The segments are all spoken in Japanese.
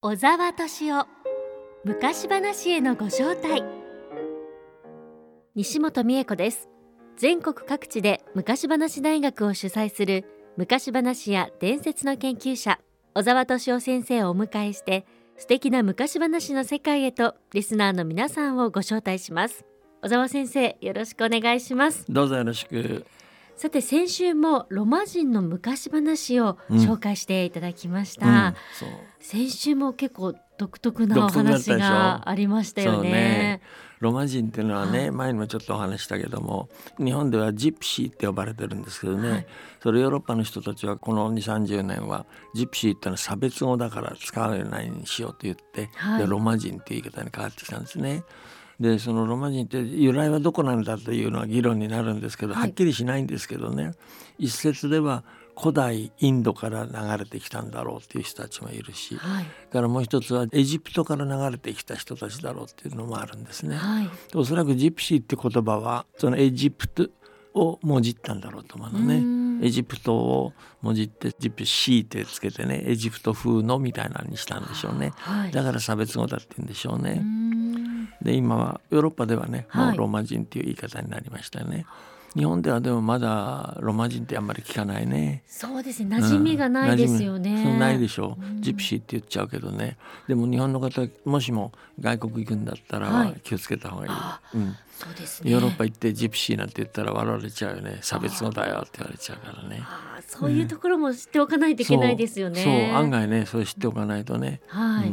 小沢敏夫昔話へのご招待。西本美恵子です。全国各地で昔話大学を主催する昔話や伝説の研究者小沢敏夫先生をお迎えして、素敵な昔話の世界へとリスナーの皆さんをご招待します。小沢先生、よろしくお願いします。 どうぞよろしく。 さて、先週もロマ人の昔話を紹介していただきました。 そう先週も結構独特なお話がありましたよ ね。 ロマ人っていうのはね、前にもちょっとお話したけども、日本ではジプシーって呼ばれてるんですけどね、それヨーロッパの人たちはこの 2,30 年はジプシーってのは差別語だから使わないようにしようと言って、でロマ人っていう言い方に変わってきたんですね。でそのロマ人って由来はどこなんだというのは議論になるんですけど、はっきりしないんですけどね、一説では古代インドから流れてきたんだろうっていう人たちもいるし、だからもう一つはエジプトから流れてきた人たちだろうっていうのもあるんですね。おそらくジプシーって言葉はそのエジプトをもじったんだろうと思うのね。エジプトをもじってジプシーってつけてね、エジプト風のみたいなのにしたんでしょうね。だから差別語だって言うんでしょうね。で今はヨーロッパではね、もうロマ人っていう言い方になりましたよね。日本ではでもまだロマ人ってあんまり聞かないね。 そうですね、馴染みがないですよね。 そうないでしょう。ジプシーって言っちゃうけどね。でも日本の方もしも外国行くんだったら気をつけた方がいい。 そうですね。 ヨーロッパ行ってジプシーなんて言ったら笑われちゃうよね。差別語だよって言われちゃうからね。 そういうところも知っておかないといけないですよね。 そう案外ね、それ知っておかないとね。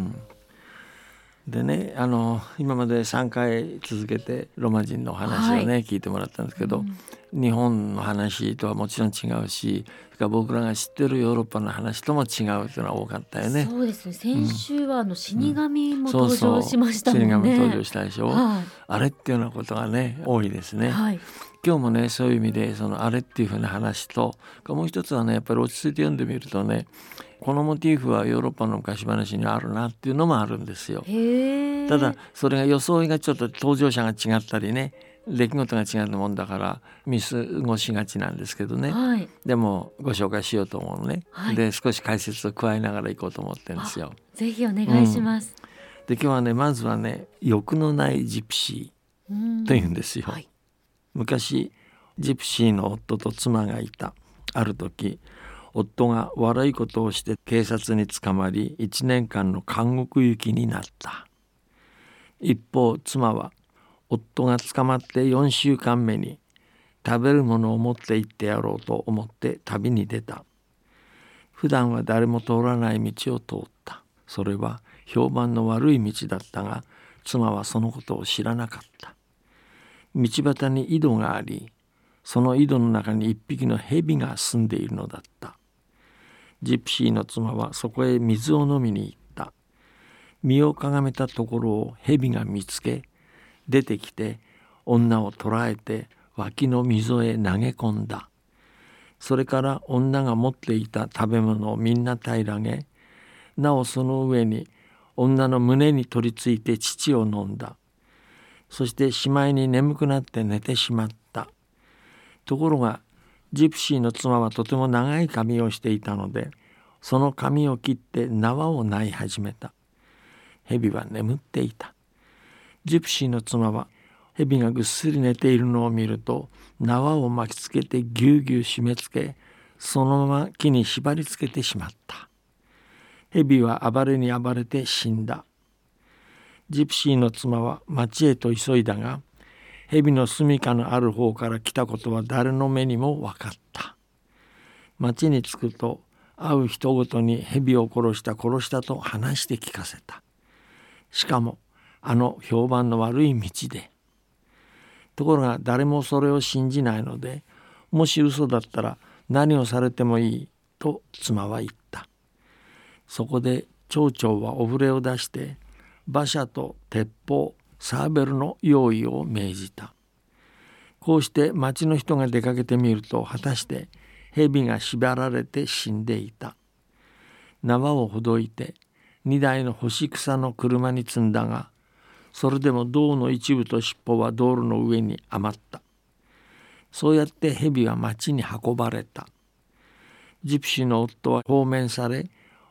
でね、今まで3回続けてロマ人の話をね、聞いてもらったんですけど、日本の話とはもちろん違うし、それから僕らが知ってるヨーロッパの話とも違うというのは多かったよね。 そうですね、先週は死神も登場しましたもんね。 死神登場したでしょ。あれっていうようなことがね多いですね。今日もねそういう意味でそのあれっていうふうな話と、もう一つはねやっぱり落ち着いて読んでみるとね、このモチーフはヨーロッパの昔話にあるなっていうのもあるんですよ。ただそれが装いがちょっと登場者が違ったりね、出来事が違うもんだから見過ごしがちなんですけどね、でもご紹介しようと思うのね、で少し解説を加えながらいこうと思ってるんですよ。 ぜひお願いします。 で今日はねまずはね欲のないジプシーというんですよ。昔ジプシーの夫と妻がいた。ある時夫が悪いことをして警察に捕まり1年間の監獄行きになった。一方妻は夫が捕まって4週間目に食べるものを持って行ってやろうと思って旅に出た。普段は誰も通らない道を通った。それは評判の悪い道だったが、妻はそのことを知らなかった。道端に井戸があり、その井戸の中に一匹の蛇が住んでいるのだった。ジプシーの妻はそこへ水を飲みに行った。身をかがめたところを蛇が見つけ、出てきて女を捕らえて脇の溝へ投げ込んだ。それから女が持っていた食べ物をみんな平らげ、なおその上に女の胸に取り付いて乳を飲んだ。そしてしまいに眠くなって寝てしまった。ところがジプシーの妻はとても長い髪をしていたので、その髪を切って縄を縫い始めた。蛇は眠っていた。ジプシーの妻は蛇がぐっすり寝ているのを見ると、縄を巻きつけてぎゅうぎゅう締め付け、そのまま木に縛り付けてしまった。蛇は暴れに暴れて死んだ。ジプシーの妻は町へと急いだが、蛇の住処のある方から来たことは誰の目にも分かった。町に着くと会う人ごとに蛇を殺したと話して聞かせた。しかもあの評判の悪い道で。ところが誰もそれを信じないので、もし嘘だったら何をされてもいいと妻は言った。そこで町長はお触れを出して馬車と鉄砲サーベルの用意を命じた。こうして町の人が出かけてみると、果たして蛇が縛られて死んでいた。縄をほどいて2台の干し草の車に積んだが、それでも胴の一部と尻尾は道路の上に余った。そうやって蛇は町に運ばれた。ジプシーの夫は放免され、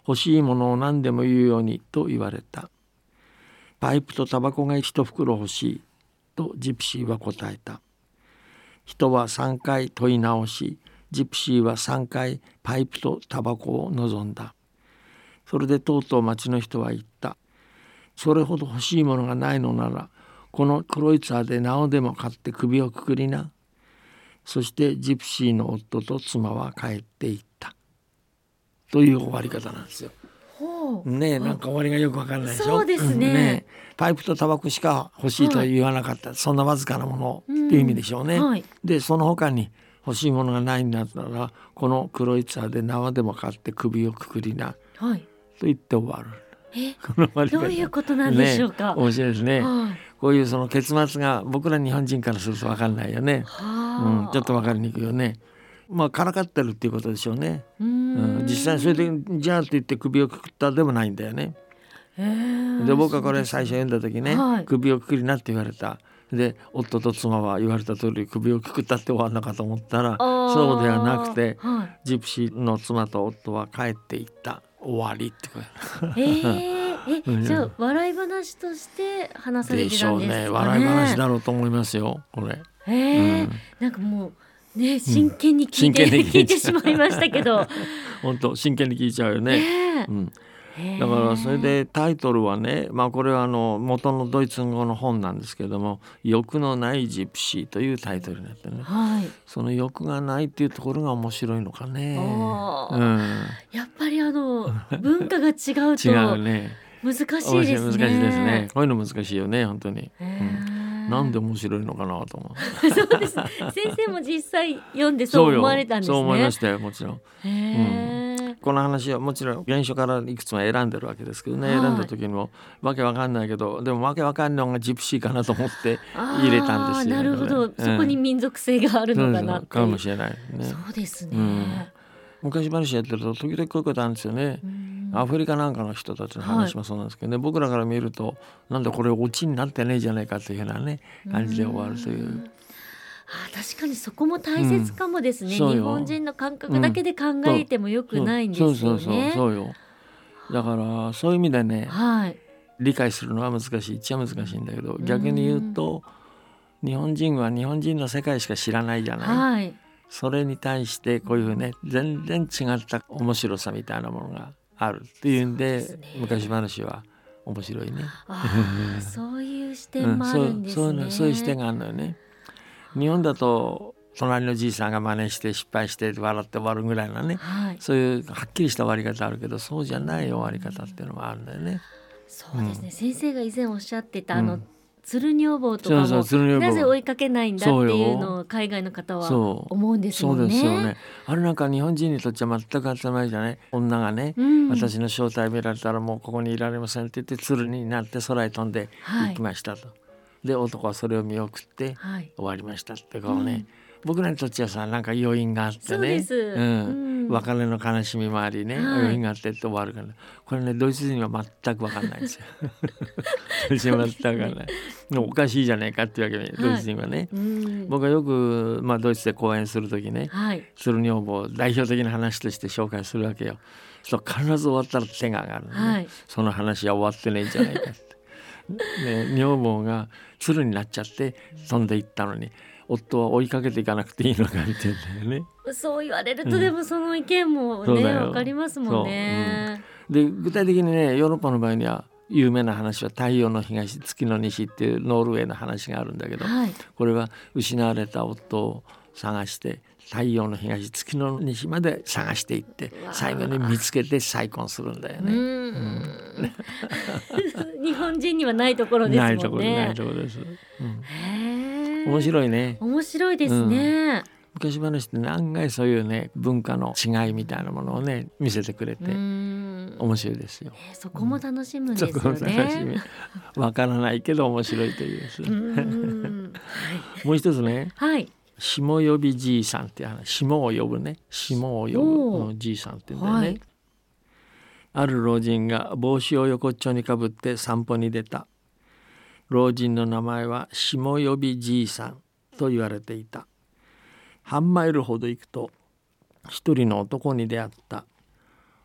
欲しいものを何でも言うようにと言われた。パイプとタバコが一袋欲しいとジプシーは答えた。人は3回問い直し、ジプシーは3回パイプとタバコを望んだ。それでとうとう町の人は言った。それほど欲しいものがないのなら、このクロイツァーで縄でも買って首をくくりな。そしてジプシーの夫と妻は帰っていった。という終わり方なんですよ。ねえ、なんか終わりがよくわかんないでしょ。 そうですね。 パイプとタバコしか欲しいとは言わなかった、そんなわずかなものっていう意味でしょうね。でその他に欲しいものがないんだったら、このクロイツァーで縄でも買って首をくくりな、と言って終わる。 どういうことなんでしょうか。 面白いですね。こういうその結末が僕ら日本人からすると分かんないよね。ちょっと分かりにくいよね。からかってるっていうことでしょうね。実際それでじゃあって言って首をくくったでもないんだよね。で僕はこれ最初読んだ時ね、首をくくりなって言われた。で夫と妻は言われた通り首をくくったって終わるのかと思ったら、そうではなくて、ジプシーの妻と夫は帰っていった、終わりってじゃあ笑い話として話されてたんですかね。 でしょうね。笑い話だろうと思いますよこれ。 なんかもうね、真剣に聞いてしまいましたけど本当真剣に聞いちゃうよね。だからそれでタイトルはね、これは元のドイツ語の本なんですけども、欲のないジプシーというタイトルになってね、その欲がないっていうところが面白いのかね。 やっぱり文化が違うと違うね。 難しいですね。 難しいですね。こういうの難しいよね本当に。なんで面白いのかなと思う。 そうです。先生も実際読んでそう思われたんですね。 そう思いましたよ、もちろん。この話はもちろん原書からいくつも選んでるわけですけどね、選んだ時にもわけわかんないけど、でもわけわかんないのがジプシーかなと思って入れたんですよ。 なるほど、そこに民族性があるのかなっていう。 かもしれないね。 そうですね。 昔話やってると時々こういうことあるんですよね。アフリカなんかの人たちの話もそうなんですけどね、僕らから見るとなんでこれオチになってねえじゃないかというようなね感じで終わるという。 確かにそこも大切かもですね。日本人の感覚だけで考えてもよくないんですよね。 そうよ。だからそういう意味でね、理解するのは難しいっちゃ難しいんだけど、逆に言うと日本人は日本人の世界しか知らないじゃない。それに対してこういうね全然違った面白さみたいなものがあるっていうんで、昔話は面白いね。 そういう視点もあるんですね。 そういう視点があるのよね。日本だと隣のじいさんが真似して失敗して笑って終わるぐらいなね、そういうはっきりした終わり方あるけど、そうじゃない終わり方っていうのがあるんだよね。 そうですね。先生が以前おっしゃってた鶴女房とかもなぜ追いかけないんだっていうのを海外の方は思うんですもんね。 そうですよね。あれなんか日本人にとっちゃ全く当たり前じゃない。女がね、私の正体見られたらもうここにいられませんって言って鶴になって空へ飛んで行きましたと。で男はそれを見送って終わりましたってこうね、僕らにとっちゃさなんか余韻があってね、別れの悲しみもありね、余韻があってって終わるから、これねドイツ人は全く分かんないんですよ。ドイツ人は全く分かんない。おかしいじゃないかっていうわけで、ドイツ人はね、僕はよく、ドイツで講演する時ね、鶴女房を代表的な話として紹介するわけよ。そう必ず終わったら手が上がるのね、その話は終わってねえんじゃないかって。女房が鶴になっちゃって飛んでいったのに、夫は追いかけていかなくていいのかみたいなね。 そう言われると、でもその意見もね分かりますもんね。 で具体的にね、ヨーロッパの場合には有名な話は太陽の東月の西っていうノルウェーの話があるんだけど、これは失われた夫を探して太陽の東月の西まで探していって最後に見つけて再婚するんだよね。 日本人にはないところですもんね。 ないところです。面白いね。 面白いですね。 昔話って案外そういうね文化の違いみたいなものをね見せてくれて面白いですよ。 そこも楽しむんですよね。 そこも楽しみ。わからないけど面白いというです。もう一つね。下呼びじいさんっていう話、下を呼ぶね、下を呼ぶじいさんって言うんだよね。ある老人が帽子を横っちょにかぶって散歩に出た。老人の名前は下呼びじいさんと言われていた。半マイルほど行くと一人の男に出会った。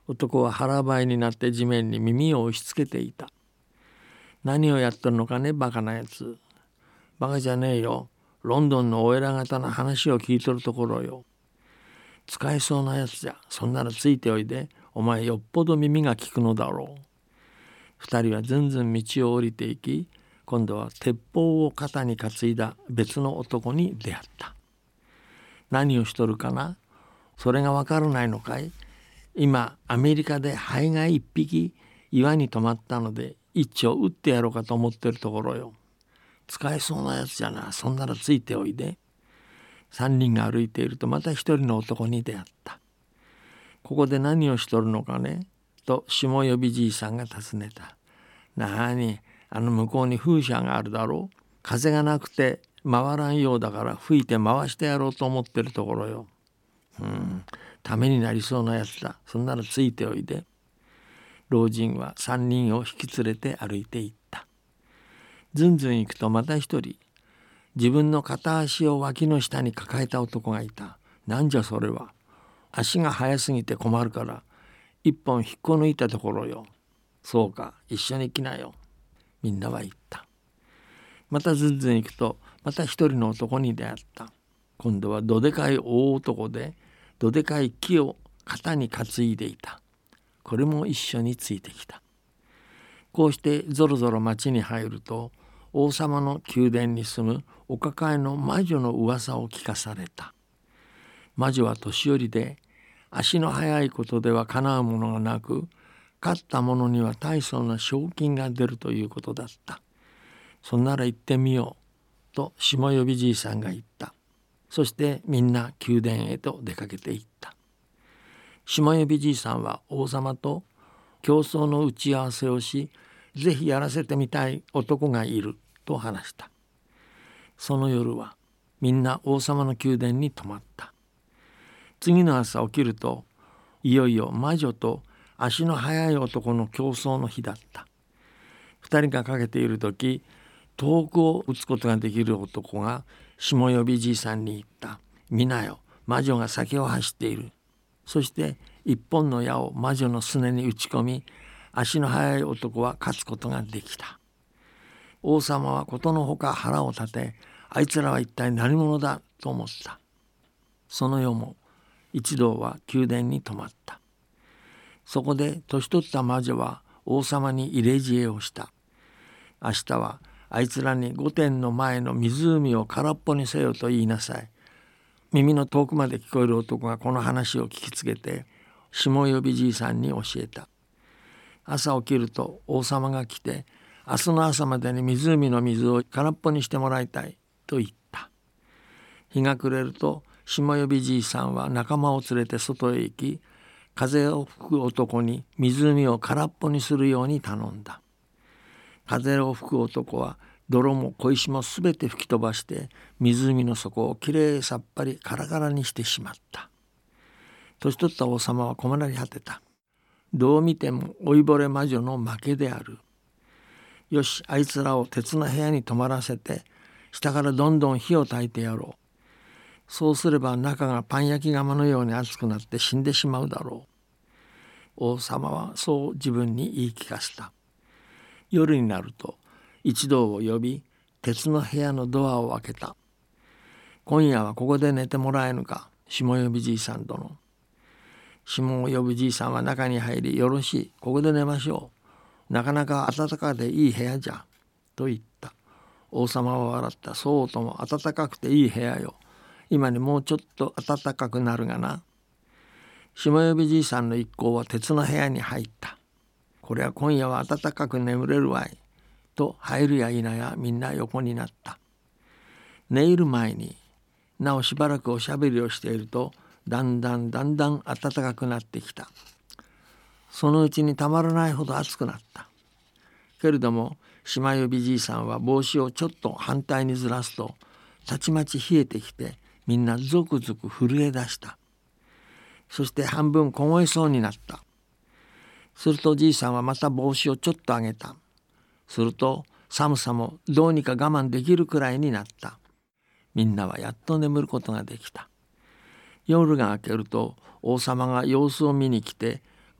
男は腹ばいになって地面に耳を押し付けていた。何をやってるのかね、バカなやつ。バカじゃねえよ。ロンドンのお偉方の話を聞いとるところよ。使えそうなやつじゃ。そんならついておいで。お前よっぽど耳が利くのだろう。二人はずんずん道を降りていき、今度は鉄砲を肩に担いだ別の男に出会った。何をしとるかな。それがわからないのかい。今アメリカでハエが一匹岩に止まったので一丁撃ってやろうかと思ってるところよ。使えそうなやつじゃな。そんならついておいで。三人が歩いているとまた一人の男に出会った。ここで何をしとるのかねと下呼びじいさんが尋ねた。なあに、向こうに風車があるだろう。風がなくて回らんようだから吹いて回してやろうと思ってるところよ。ためになりそうなやつだ。そんならついておいで。老人は三人を引き連れて歩いていった。ずんずん行くとまた一人、自分の片足を脇の下に抱えた男がいた。なんじゃそれは。足が速すぎて困るから一本引っこ抜いたところよ。そうか、一緒に来なよ。みんなは言った。またずんずん行くとまた一人の男に出会った。今度はどでかい大男でどでかい木を肩に担いでいた。これも一緒についてきた。こうしてぞろぞろ町に入ると王様の宮殿に住むお抱えの魔女の噂を聞かされた。魔女は年寄りで足の速いことではかなうものがなく、勝った者には大層な賞金が出るということだった。そんなら行ってみようと下呼びじいさんが言った。そしてみんな宮殿へと出かけていった。下呼びじいさんは王様と競争の打ち合わせをし、ぜひやらせてみたい男がいると話した。その夜はみんな王様の宮殿に泊まった。次の朝起きるといよいよ魔女と足の速い男の競争の日だった。二人がかけているとき、遠くを撃つことができる男が下呼びじいさんに言った。見なよ、魔女が先を走っている。そして一本の矢を魔女のすねに打ち込み、足の速い男は勝つことができた。王様はことのほか腹を立て、あいつらは一体何者だと思った。その夜も一同は宮殿に泊まった。そこで年取った魔女は王様に入れ知恵をした。明日はあいつらに御殿の前の湖を空っぽにせよと言いなさい。耳の遠くまで聞こえる男がこの話を聞きつけて下呼びじいさんに教えた。朝起きると王様が来て、明日の朝までに湖の水を空っぽにしてもらいたいと言った。日が暮れると下呼びじいさんは仲間を連れて外へ行き、風を吹く男に湖を空っぽにするように頼んだ。風を吹く男は泥も小石もすべて吹き飛ばして湖の底をきれいさっぱりカラカラにしてしまった。年取った王様は困り果てた。どう見ても老いぼれ魔女の負けである。よし、あいつらを鉄の部屋に泊まらせて下からどんどん火を焚いてやろう。そうすれば中がパン焼き窯のように熱くなって死んでしまうだろう。王様はそう自分に言い聞かせた。夜になると一同を呼び、鉄の部屋のドアを開けた。今夜はここで寝てもらえぬか、下呼びじいさん殿。下呼びじいさんは中に入り、よろしい、ここで寝ましょう。なかなか暖かでいい部屋じゃと言った。王様は笑った。そうとも、暖かくていい部屋よ。今にもうちょっと暖かくなるがな。下呼びじいさんの一行は鉄の部屋に入った。これは今夜は暖かく眠れるわいと入るや否やみんな横になった。寝入る前になおしばらくおしゃべりをしていると、だんだん暖かくなってきた。そのうちにたまらないほど暑くなった。けれども下呼びじいさんは帽子をちょっと反対にずらすと、たちまち冷えてきてみんなゾクゾク震え出した。そして半分凍えそうになった。するとじいさんはまた帽子をちょっと上げた。すると寒さもどうにか我慢できるくらいになった。みんなはやっと眠ることができた。夜が明けると王様が様子を見に来て、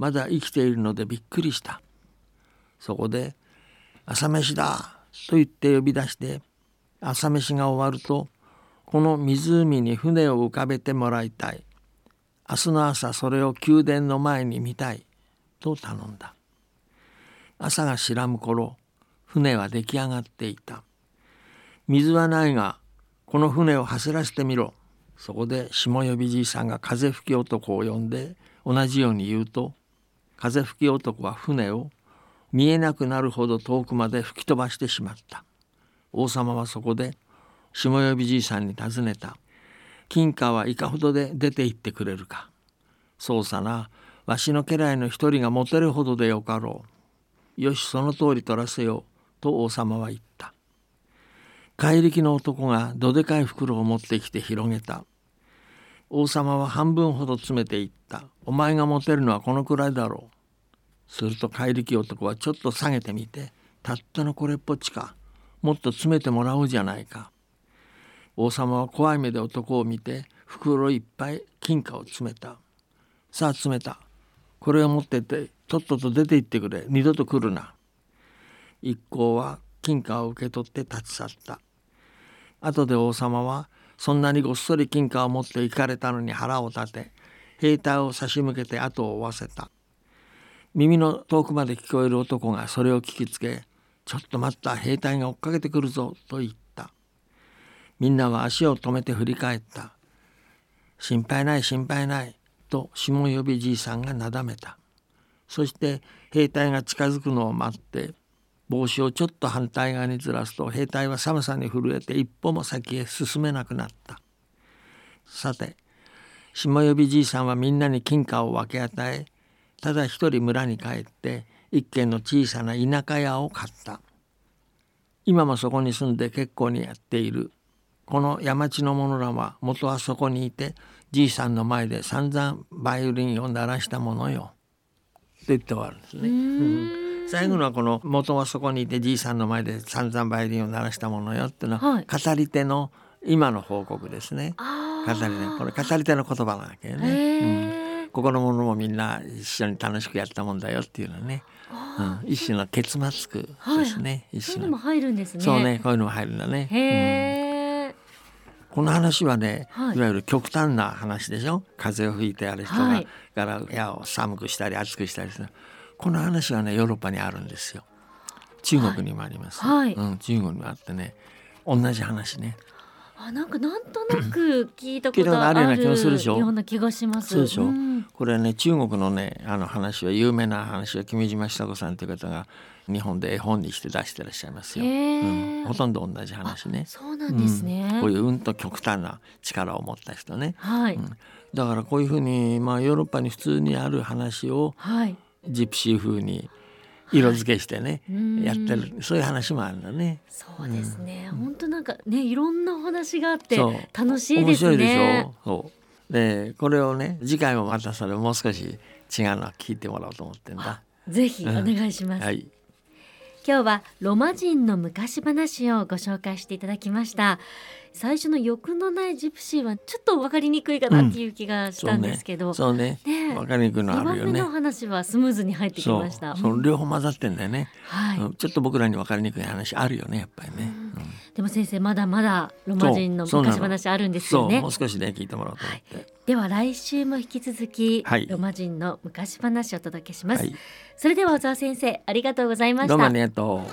まだ生きているのでびっくりした。そこで朝飯だと言って呼び出して、朝飯が終わると、この湖に船を浮かべてもらいたい。明日の朝それを宮殿の前に見たいと頼んだ。朝が白む頃、船は出来上がっていた。水はないが、この船を走らせてみろ。そこで下呼びじいさんが風吹き男を呼んで同じように言うと、風吹き男は船を見えなくなるほど遠くまで吹き飛ばしてしまった。王様はそこで下呼びじいさんに尋ねた。金貨はいかほどで出て行ってくれるか。そうさな、わしの家来の一人が持てるほどでよかろう。よし、その通り取らせようと王様は言った。怪力の男がどでかい袋を持ってきて広げた。王様は半分ほど詰めていった。お前が持てるのはこのくらいだろう。すると怪力男はちょっと下げてみて、たったのこれっぽっちか。もっと詰めてもらおうじゃないか。王様は怖い目で男を見て、袋いっぱい金貨を詰めた。さあ詰めた。これを持ってってとっとと出て行ってくれ。二度と来るな。一行は金貨を受け取って立ち去った。後で王様はそんなにごっそり金貨を持って行かれたのに腹を立て、兵隊を差し向けて後を追わせた。耳の遠くまで聞こえる男がそれを聞きつけ、ちょっと待った、兵隊が追っかけてくるぞと言った。みんなは足を止めて振り返った。心配ない心配ないと下呼びじいさんがなだめた。そして兵隊が近づくのを待って、帽子をちょっと反対側にずらすと、兵隊は寒さに震えて一歩も先へ進めなくなった。さて、下呼びじいさんはみんなに金貨を分け与え、ただ一人村に帰って一軒の小さな田舎屋を買った。今もそこに住んで結構にやっている。この山地の者らは元はそこにいて、じいさんの前で散々バイオリンを鳴らしたものよって言って終わるんですね。最後のはこの元はそこにいてじいさんの前で散々バイオリンを鳴らしたものよっていうのは、語り手の今の報告ですね。語り手、これ語り手の言葉なわけよね。ここの者もみんな一緒に楽しくやったもんだよっていうのはね、一種の結末句ですね。 そういうのも入るんですね。 そうね、こういうのも入るんだね。この話はね、いわゆる極端な話でしょ。風を吹いてある人がから部屋を寒くしたり暑くしたりする。この話はね、ヨーロッパにあるんですよ。中国にもあります。中国にもあってね、同じ話ね。 なんとなく聞いたことあるような気がするでしょ。ような気がします。 そうでしょ。これはね、中国のね、話は有名な話は君島久子さんという方が日本で絵本にして出してらっしゃいますよ。ほとんど同じ話ね。 そうなんですね。 こういうと極端な力を持った人ね。だからこういうふうに、ヨーロッパに普通にある話を、ジプシー風に色付けしてね、やってる、そういう話もあるんだね。 そうですね。本当なんかね、いろんなお話があって楽しいですね。面白いでしょ。 そうで、これをね、次回もまたそれをもう少し違うのを聞いてもらおうと思ってんだ。 ぜひお願いします。今日はロマ人の昔話をご紹介していただきました。最初の欲のないジプシーはちょっと分かりにくいかなっていう気がしたんですけど、 そうね、分かりにくいのあるよね。 2番目の話はスムーズに入ってきました。 そう両方混ざってんだよね。ちょっと僕らに分かりにくい話あるよね、やっぱりね。 でも先生、まだまだロマ人の昔話あるんですよね。 もう少しね、聞いてもらおうと思って。 では来週も引き続き、ロマ人の昔話をお届けします。それでは小沢先生、ありがとうございました。 どうもありがと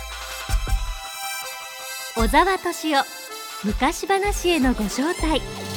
う。小沢敏夫、昔話へのご招待。